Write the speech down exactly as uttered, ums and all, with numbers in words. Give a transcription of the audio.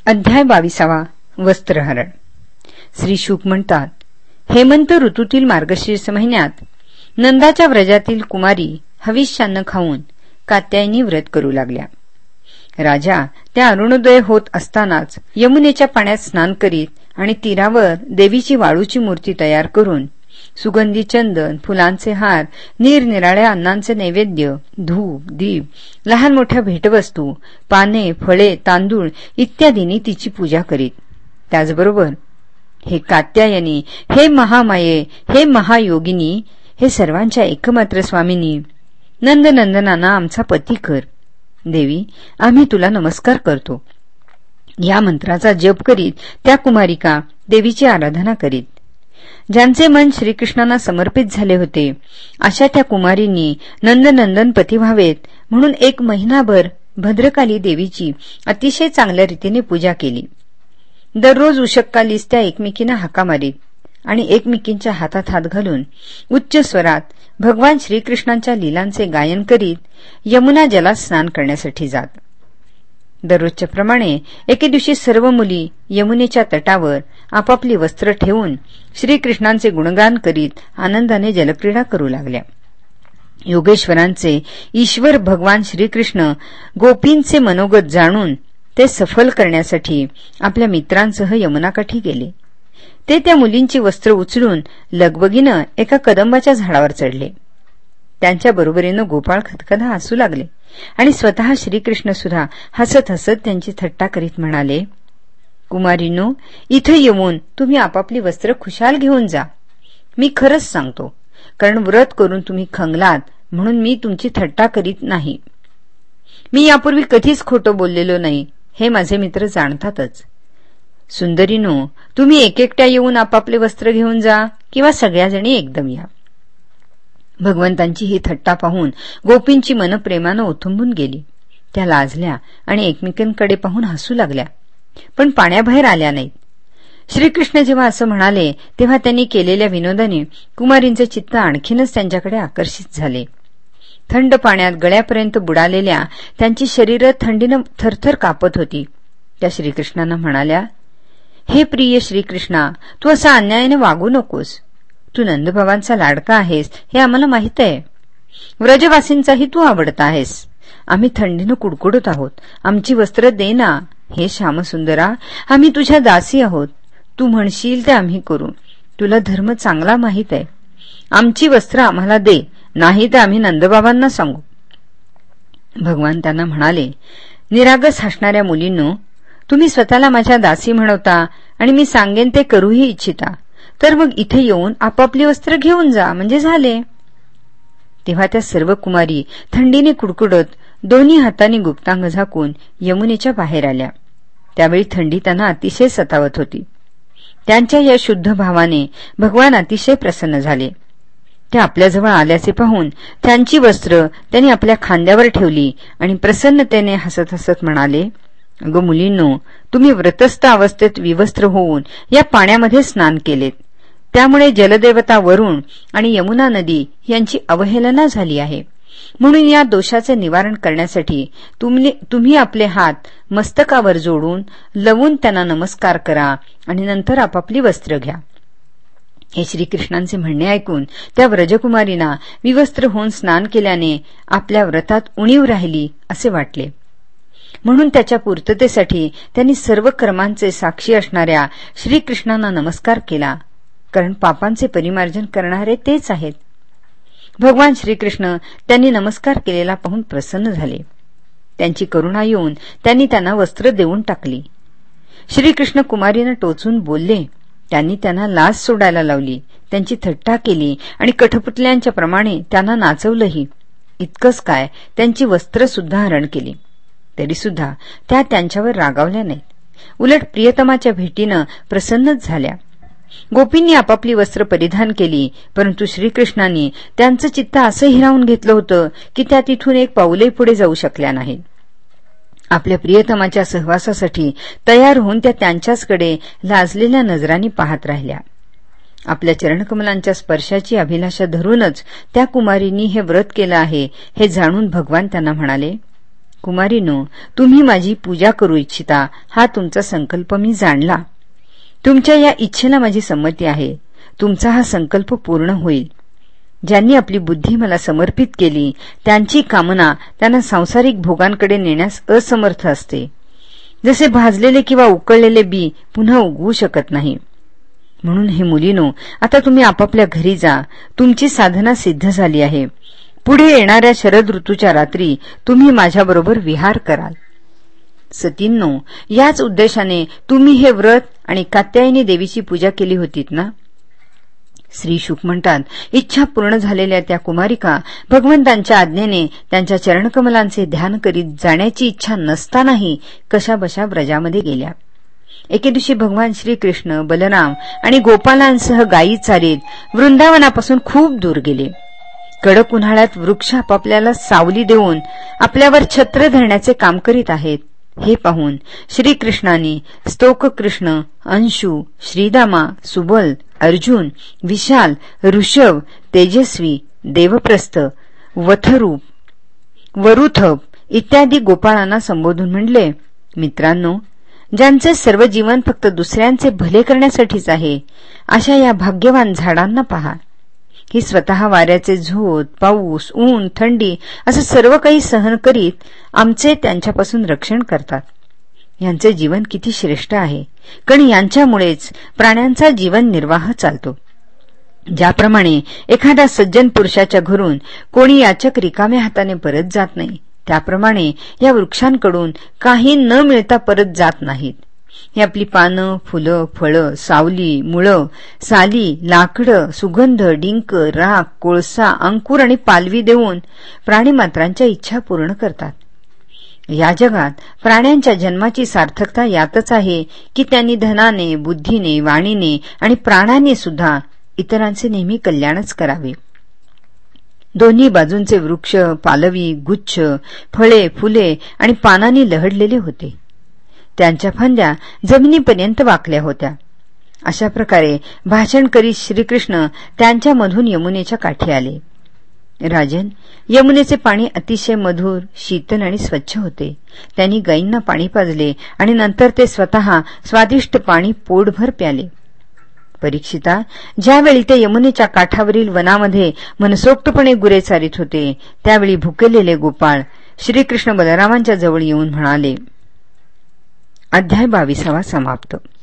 अध्याय बावीसावा. वस्त्रहरण. श्री शुक म्हणतात, हेमंत ऋतूतील मार्गशीर्ष महिन्यात नंदाच्या व्रजातील कुमारी हविष्यान्न खाऊन कात्यायनी व्रत करू लागल्या. राजा त्या अरुणोदय होत असतानाच यमुनेच्या पाण्यात स्नान करीत आणि तीरावर देवीची वाळूची मूर्ती तयार करून सुगंधी चंदन, फुलांचे हार, निरनिराळ्या अन्नांचे नैवेद्य, धूप, दीप, लहान मोठ्या भेटवस्तू, पाने, फळे, तांदूळ इत्यादींनी तिची पूजा करीत. त्याचबरोबर हे कात्यायनी, हे महामाये, हे महायोगिनी, हे सर्वांच्या एकमात्र स्वामिनी, नंदनंदनाना आमचा पती कर. देवी, आम्ही तुला नमस्कार करतो. या मंत्राचा जप करीत त्या कुमारिका देवीची आराधना करीत. ज्यांचे मन श्रीकृष्णांना समर्पित झाले होते अशा त्या कुमारींनी नंदनंदन पती व्हावेत म्हणून एक महिनाभर भद्रकाली देवीची अतिशय चांगल्या रीतीने पूजा केली. दररोज उषक्कालीस त्या एकमेकींना हाका मारीत आणि एकमेकींच्या हातात हात घालून उच्च स्वरात भगवान श्रीकृष्णांच्या लीलांचे गायन करीत यमुना जलात स्नान करण्यासाठी जात. दररोजच्या प्रमाणे एके दिवशी सर्व मुली यमुनेच्या तटावर आपापली वस्त्र ठेवून श्रीकृष्णांचे गुणगान करीत आनंदाने जलक्रीडा करू लागल्या. योगेश्वरांचे ईश्वर भगवान श्रीकृष्ण गोपींचे मनोगत जाणून ते सफल करण्यासाठी आपल्या मित्रांसह यमुनाकाठी गेले. ते त्या मुलींची वस्त्र उचलून लगबगीनं एका कदंबाच्या झाडावर चढले. त्यांच्या बरोबरीनं गोपाळ खदखदा हसू लागले आणि स्वतः श्रीकृष्ण सुद्धा हसत हसत त्यांची थट्टा करीत म्हणाले, कुमारींनो, इथे येऊन तुम्ही आपापली वस्त्र खुशाल घेऊन जा. मी खरंच सांगतो, कारण व्रत करून तुम्ही खंगलात म्हणून मी तुमची थट्टा करीत नाही. मी यापूर्वी कधीच खोटं बोललेलो नाही, हे माझे मित्र जाणतातच. सुंदरीनो, तुम्ही एकेकट्या येऊन आपापले वस्त्र घेऊन जा किंवा सगळ्याजणी एकदम या. भगवंतांची ही थट्टा पाहून गोपींची मन प्रेमानं ओथंबून गेली. त्या लाजल्या आणि एकमेकांकडे पाहून हसू लागल्या, पण पाण्याबाहेर आल्या नाहीत. श्रीकृष्ण जेव्हा असं म्हणाले तेव्हा त्यांनी केलेल्या विनोदाने कुमारींचे चित्त आणखीनच त्यांच्याकडे आकर्षित झाले. थंड पाण्यात गळ्यापर्यंत बुडालेल्या त्यांची शरीरं थंडीनं थरथर कापत होती. त्या श्रीकृष्णांना म्हणाल्या, हे प्रिय श्रीकृष्णा, तू असा अन्यायाने वागू नकोस. तू नंदबाबांचा लाडका आहेस हे आम्हाला माहित आहे. व्रजवासींचाही तू आवडता आहेस. आम्ही थंडीनं कुडकुडत आहोत. आमची वस्त्र दे ना. हे श्यामसुंदरा, आम्ही तुझ्या दासी आहोत. तू म्हणशील ते आम्ही करू. तुला धर्म चांगला माहित आहे. आमची वस्त्र आम्हाला दे, नाही तर आम्ही नंदबाबांना सांगू. भगवान त्यांना म्हणाले, निरागस हसणाऱ्या मुलींनो, तुम्ही स्वतःला माझ्या दासी म्हणवता आणि मी सांगेन ते करूही इच्छिता, तर मग इथे येऊन आपापली वस्त्र घेऊन जा, म्हणजे झाले. तेव्हा त्या सर्व कुमारी थंडीने कुडकुडत दोन्ही हातांनी गुप्तांग झाकून यमुनेच्या बाहेर आल्या. त्यावेळी थंडी त्यांना अतिशय सतावत होती. त्यांच्या या शुद्ध भावाने भगवान अतिशय प्रसन्न झाले. त्या आपल्याजवळ आल्याचे पाहून त्यांची वस्त्र त्यांनी आपल्या खांद्यावर ठेवली आणि प्रसन्नतेने हसत हसत म्हणाले, अगं मुलींनो, तुम्ही व्रतस्थ अवस्थेत विवस्त्र होऊन या पाण्यामध्ये स्नान केलेत. त्यामुळे जलदेवता वरुण आणि यमुना नदी यांची अवहेलना झाली आहे. म्हणून या दोषाचे निवारण करण्यासाठी तुम्ही तुम्ही आपले हात मस्तकावर जोडून लवून त्यांना नमस्कार करा आणि नंतर आपापली वस्त्र घ्या. हे श्रीकृष्णांचे म्हणणे ऐकून त्या व्रजकुमारींना विवस्त्र होऊन स्नान केल्याने आपल्या व्रतात उणीव राहिली असे वाटले. म्हणून त्याच्या पूर्ततेसाठी त्यांनी सर्व कर्मांचे साक्षी असणाऱ्या श्रीकृष्णांना नमस्कार केला, कारण पापांचे परिमार्जन करणारे तेच आहेत. भगवान श्रीकृष्ण त्यांनी नमस्कार केलेला पाहून प्रसन्न झाले. त्यांची करुणा येऊन त्यांनी त्यांना वस्त्र देऊन टाकली. श्रीकृष्ण कुमारीनं टोचून बोलले. त्यांनी त्यांना लाज सोडायला लावली, त्यांची थट्टा केली आणि कठपुतल्यांच्या प्रमाणे त्यांना नाचवलंही. इतकंच काय, त्यांची वस्त्र सुद्धा हरण केली. तरीसुद्धा त्या त्यांच्यावर रागावल्या नाहीत. उलट प्रियतमाच्या भेटीनं प्रसन्नच झाल्या. गोपींनी आपापली वस्त्र परिधान केली, परंतु श्रीकृष्णांनी त्यांचं चित्त असं हिरावून घेतलं होतं की त्या तिथून एक पाऊलही पुढे जाऊ शकल्या नाहीत. आपल्या प्रियतमाच्या सहवासासाठी तयार होऊन त्या त्यांच्याचकडे लाजलेल्या नजरांनी पाहत राहिल्या. आपल्या चरणकमलांच्या स्पर्शाची अभिलाषा धरूनच त्या कुमारींनी हे व्रत केलं आहे हे जाणून भगवान त्यांना म्हणाले, कुमारीनो, तुम्ही माझी पूजा करू इच्छिता हा तुमचा संकल्प मी जाणला. तुमच्या या इच्छेला माझी संमती आहे. तुमचा हा संकल्प पूर्ण होईल. ज्यांनी आपली बुद्धी मला समर्पित केली त्यांची कामना त्यांना सांसारिक भोगांकडे नेण्यास असमर्थ असते. जसे भाजलेले किंवा उकळलेले बी पुन्हा उगवू शकत नाही. म्हणून हे मुलीनो, आता तुम्ही आपापल्या घरी जा. तुमची साधना सिद्ध झाली आहे. पुढे येणाऱ्या शरद ऋतूच्या रात्री तुम्ही माझ्याबरोबर विहार कराल. सतींनो, याच उद्देशाने तुम्ही हे व्रत आणि कात्यायनी देवीची पूजा केली होतीत ना? श्री शुक म्हणतात, इच्छा पूर्ण झालेल्या त्या कुमारिका भगवंतांच्या आज्ञेने त्यांच्या चरणकमलांचे ध्यान करीत जाण्याची इच्छा नसतानाही कशाबशा व्रजामध्ये गेल्या. एके दिवशी भगवान श्रीकृष्ण, बलराम आणि गोपालांसह गायी चालीत वृंदावनापासून खूप दूर गेले. कडक उन्हाळ्यात वृक्ष आपापल्याला सावली देऊन आपल्यावर छत्र धरण्याचे काम करीत आहेत हे पाहून श्रीकृष्णांनी स्तोककृष्ण, अंशू, श्रीदामा, सुबल, अर्जुन, विशाल, ऋषभ, तेजस्वी, देवप्रस्थ, वथरूप, वरुथप इत्यादी गोपाळांना संबोधून म्हणले, मित्रांनो, ज्यांचे सर्व जीवन फक्त दुसऱ्यांचे भले करण्यासाठीच आहे अशा या भाग्यवान झाडांना पहा. ही स्वतः वाऱ्याचे झोत, पाऊस, ऊन, थंडी असं सर्व काही सहन करीत आमचे त्यांच्यापासून रक्षण करतात. यांचे जीवन किती श्रेष्ठ आहे, कारण यांच्यामुळेच प्राण्यांचा जीवन निर्वाह चालतो. ज्याप्रमाणे एखाद्या सज्जन पुरुषाच्या घरून कोणी याचक रिकाम्या हाताने परत जात नाही, त्याप्रमाणे या वृक्षांकडून काही न मिळता परत जात नाहीत. ही आपली पानं, फुलं, फळं, सावली, मुळं, साली, लाकडं, सुगंध, डिंक, राख, कोळसा, अंकुर आणि पालवी देऊन प्राणीमात्रांच्या इच्छा पूर्ण करतात. या जगात प्राण्यांच्या जन्माची सार्थकता यातच आहे की त्यांनी धनाने, बुद्धीने, वाणीने आणि प्राणाने सुद्धा इतरांचे नेहमी कल्याणच करावे. दोन्ही बाजूंचे वृक्ष, पालवी, गुच्छ, फळे, फुले आणि पानांनी लहडलेले होते. त्यांच्या फांद्या जमिनीपर्यंत वाकल्या होत्या. अशा प्रकारे भाषण करीत श्रीकृष्ण त्यांच्यामधून यमुनेच्या काठी आले. राजन, यमुनेचे पाणी अतिशय मधुर, शीतल आणि स्वच्छ होते. त्यांनी गायींना पाणी पाजले आणि नंतर ते स्वतः स्वादिष्ट पाणी पोटभर प्याले. परीक्षिता, ज्यावेळी ते यमुनेच्या काठावरील वनामध्ये मनसोक्तपणे गुरे चारीत होते त्यावेळी भुकेलेले गोपाळ श्रीकृष्ण बलरामांच्या जवळ येऊन म्हणाले. अध्याय बावीसावा समाप्त.